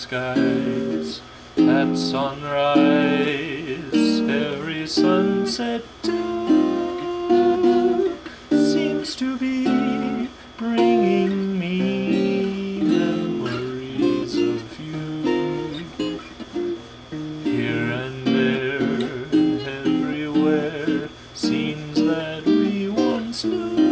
skies at sunrise. Every sunset too seems to be bringing me memories of you. Here and there, everywhere, scenes that we once knew.